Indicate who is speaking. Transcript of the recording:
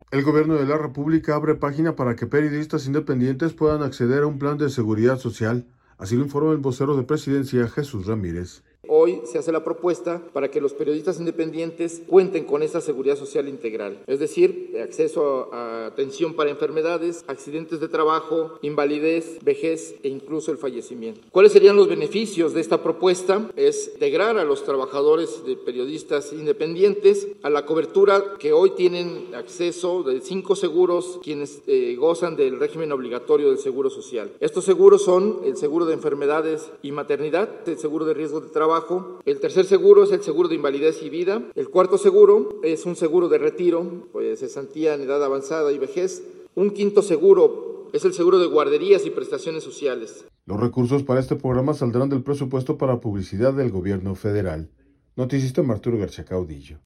Speaker 1: El gobierno de la República abre página para que periodistas independientes puedan acceder a un plan de seguridad social. Así lo informa el vocero de Presidencia, Jesús Ramírez.
Speaker 2: Hoy se hace la propuesta para que los periodistas independientes cuenten con esa seguridad social integral, es decir, acceso a atención para enfermedades, accidentes de trabajo, invalidez, vejez e incluso el fallecimiento. ¿Cuáles serían los beneficios de esta propuesta? Es integrar a los trabajadores de periodistas independientes a la cobertura que hoy tienen acceso de 5 seguros quienes gozan del régimen obligatorio del Seguro Social. Estos seguros son el seguro de enfermedades y maternidad, el seguro de riesgo de trabajo. El tercer seguro es el seguro de invalidez y vida. El cuarto seguro es un seguro de retiro, pues cesantía en edad avanzada y vejez. Un quinto seguro es el seguro de guarderías y prestaciones sociales.
Speaker 1: Los recursos para este programa saldrán del presupuesto para publicidad del gobierno federal. Noticista Arturo García Caudillo.